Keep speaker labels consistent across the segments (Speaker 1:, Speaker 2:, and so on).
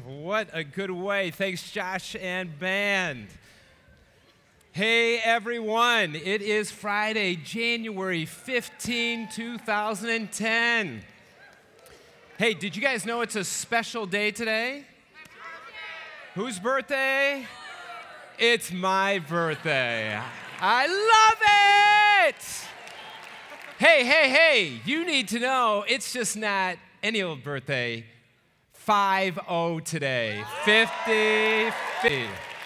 Speaker 1: What a good way. Thanks, Josh and band. Hey, everyone. It is Friday, January 15, 2010. Hey, did you guys know it's a special day today? Whose birthday? It's my birthday. I love it! Hey, you need to know it's just not any old birthday. 50 today. 50.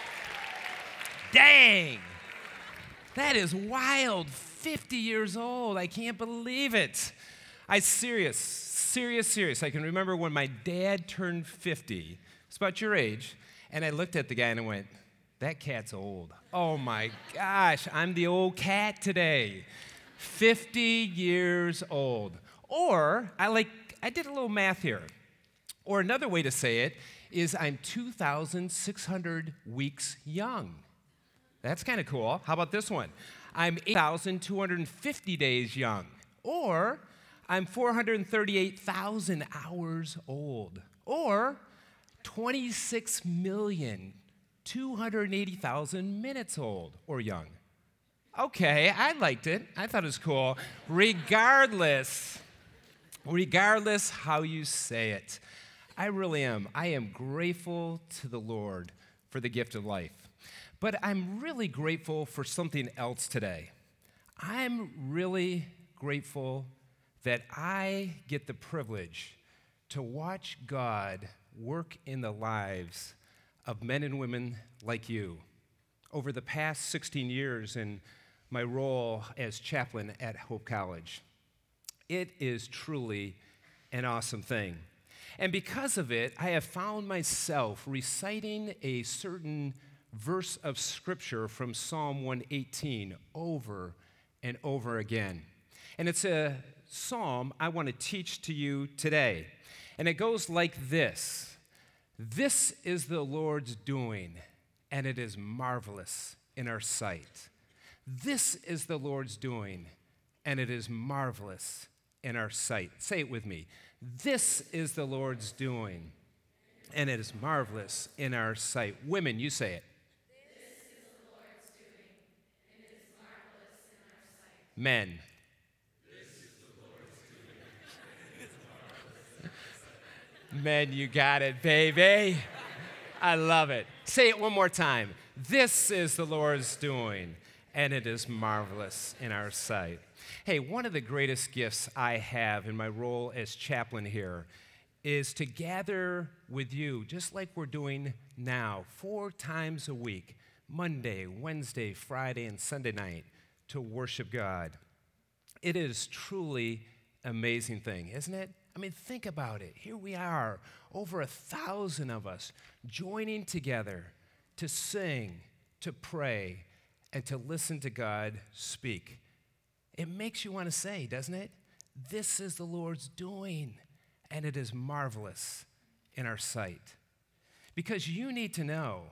Speaker 1: Dang! That is wild. 50 years old. I can't believe it. Serious. I can remember when my dad turned 50. It's about your age. And I looked at the guy and I went, that cat's old. Oh my gosh, I'm the old cat today. 50 years old. Or, I did a little math here. Or another way to say it is I'm 2,600 weeks young. That's kind of cool. How about this one? I'm 8,250 days young. Or I'm 438,000 hours old. Or 26,280,000 minutes old or young. Okay, I liked it. I thought it was cool. Regardless how you say it, I really am. I am grateful to the Lord for the gift of life. But I'm really grateful for something else today. I'm really grateful that I get the privilege to watch God work in the lives of men and women like you. Over the past 16 years in my role as chaplain at Hope College, it is truly an awesome thing. And because of it, I have found myself reciting a certain verse of Scripture from Psalm 118 over and over again. And it's a psalm I want to teach to you today. And it goes like this. This is the Lord's doing, and it is marvelous in our sight. This is the Lord's doing, and it is marvelous in our sight. Say it with me. This is the Lord's doing, and it is marvelous in our sight. Women, you say it.
Speaker 2: This is the Lord's doing, and it is marvelous in our sight.
Speaker 1: Men.
Speaker 2: This is the Lord's doing, and it is marvelous in our sight.
Speaker 1: Men, you got it, baby. I love it. Say it one more time. This is the Lord's doing, and it is marvelous in our sight. Hey, one of the greatest gifts I have in my role as chaplain here is to gather with you, just like we're doing now, 4 times a week, Monday, Wednesday, Friday, and Sunday night, to worship God. It is truly an amazing thing, isn't it? I mean, think about it. Here we are, over 1,000 of us, joining together to sing, to pray, and to listen to God speak. It makes you want to say, doesn't it? This is the Lord's doing, and it is marvelous in our sight. Because you need to know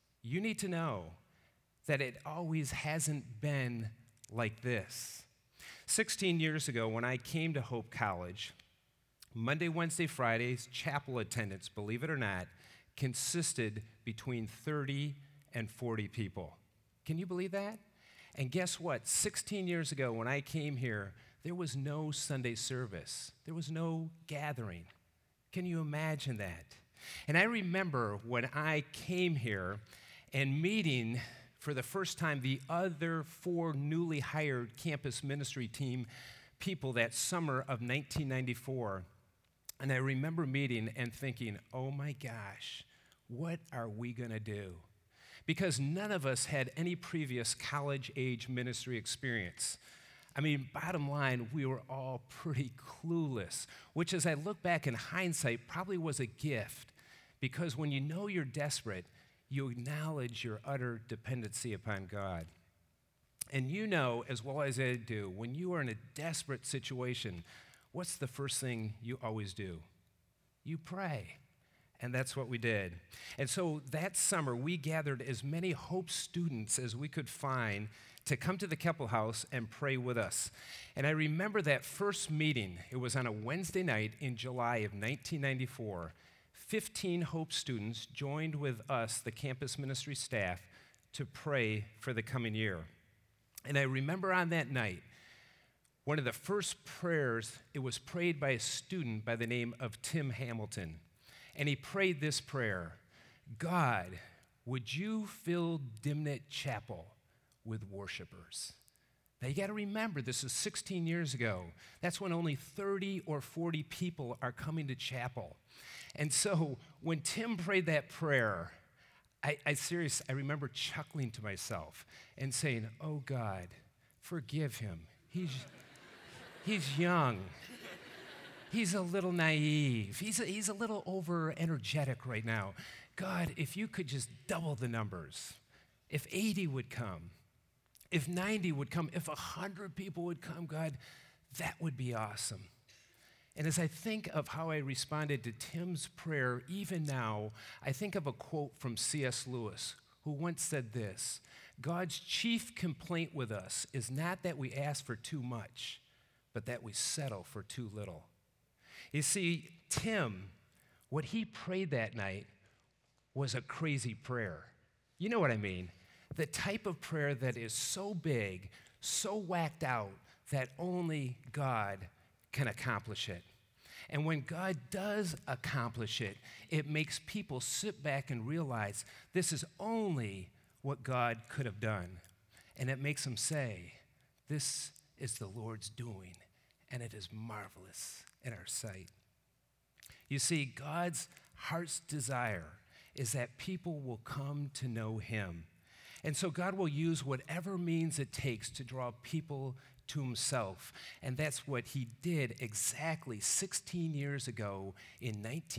Speaker 1: that it always hasn't been like this. 16 years ago, when I came to Hope College, Monday, Wednesday, Fridays, chapel attendance, believe it or not, consisted between 30 and 40 people. Can you believe that? And guess what? 16 years ago, when I came here, there was no Sunday service. There was no gathering. Can you imagine that? And I remember when I came here and meeting for the first time the other 4 newly hired campus ministry team people that summer of 1994. And I remember meeting and thinking, oh my gosh, what are we going to do? Because none of us had any previous college-age ministry experience. I mean, bottom line, we were all pretty clueless, which as I look back in hindsight probably was a gift, because when you know you're desperate, you acknowledge your utter dependency upon God. And you know, as well as I do, when you are in a desperate situation, what's the first thing you always do? You pray. And that's what we did. And so that summer, we gathered as many Hope students as we could find to come to the Keppel House and pray with us. And I remember that first meeting. It was on a Wednesday night in July of 1994. 15 Hope students joined with us, the campus ministry staff, to pray for the coming year. And I remember on that night, one of the first prayers, it was prayed by a student by the name of Tim Hamilton. And he prayed this prayer: God, would you fill Dimnett Chapel with worshipers? Now you got to remember, this is 16 years ago. That's when only 30 or 40 people are coming to chapel. And so when Tim prayed that prayer, I remember chuckling to myself and saying, oh God, forgive him. He's young. He's a little naive. He's a little over-energetic right now. God, if you could just double the numbers, if 80 would come, if 90 would come, if 100 people would come, God, that would be awesome. And as I think of how I responded to Tim's prayer, even now, I think of a quote from C.S. Lewis, who once said this: God's chief complaint with us is not that we ask for too much, but that we settle for too little. You see, Tim, what he prayed that night was a crazy prayer. You know what I mean? The type of prayer that is so big, so whacked out, that only God can accomplish it. And when God does accomplish it, it makes people sit back and realize this is only what God could have done. And it makes them say, this is the Lord's doing, and it is marvelous in our sight. You see, God's heart's desire is that people will come to know him. And so God will use whatever means it takes to draw people to himself. And that's what he did exactly 16 years ago in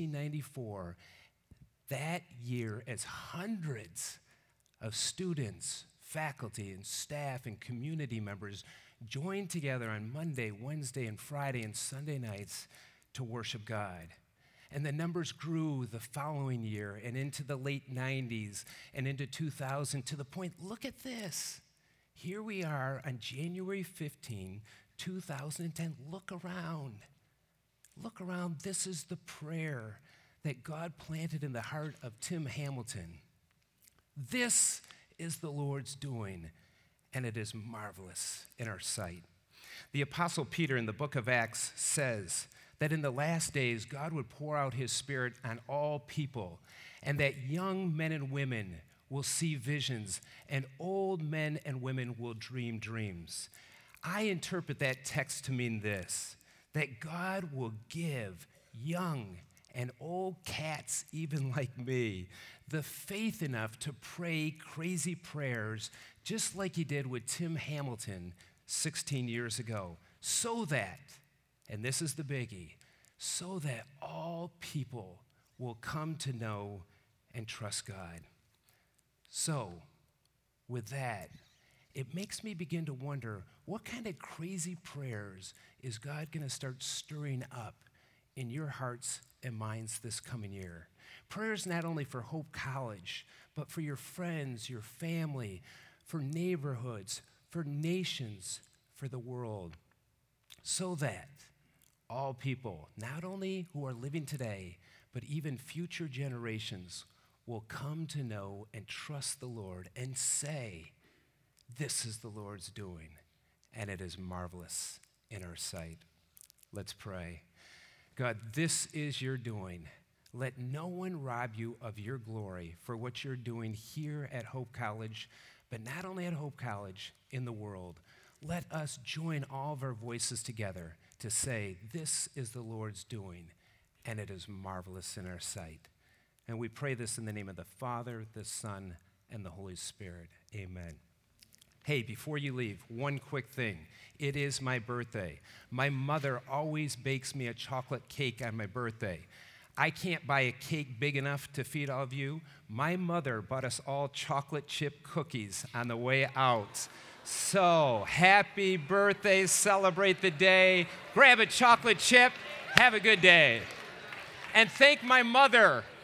Speaker 1: 1994. That year, as hundreds of students, faculty, and staff and community members joined together on Monday, Wednesday, and Friday and Sunday nights to worship God. And the numbers grew the following year and into the late 90s and into 2000 to the point, look at this. Here we are on January 15, 2010. Look around. Look around. This is the prayer that God planted in the heart of Tim Hamilton. This is the Lord's doing, and it is marvelous in our sight. The Apostle Peter in the book of Acts says that in the last days, God would pour out his Spirit on all people, and that young men and women will see visions, and old men and women will dream dreams. I interpret that text to mean this, that God will give young and old cats, even like me, the faith enough to pray crazy prayers, just like he did with Tim Hamilton 16 years ago, so that, and this is the biggie, so that all people will come to know and trust God. So, with that, it makes me begin to wonder, what kind of crazy prayers is God going to start stirring up in your hearts and minds this coming year? Prayers not only for Hope College, but for your friends, your family, for neighborhoods, for nations, for the world, so that all people, not only who are living today, but even future generations, will come to know and trust the Lord and say, this is the Lord's doing, and it is marvelous in our sight. Let's pray. God, this is your doing. Let no one rob you of your glory for what you're doing here at Hope College, but not only at Hope College, in the world. Let us join all of our voices together to say, this is the Lord's doing, and it is marvelous in our sight. And we pray this in the name of the Father, the Son, and the Holy Spirit. Amen. Hey, before you leave, one quick thing. It is my birthday. My mother always bakes me a chocolate cake on my birthday. I can't buy a cake big enough to feed all of you. My mother bought us all chocolate chip cookies on the way out. So, happy birthday, celebrate the day, grab a chocolate chip, have a good day. And thank my mother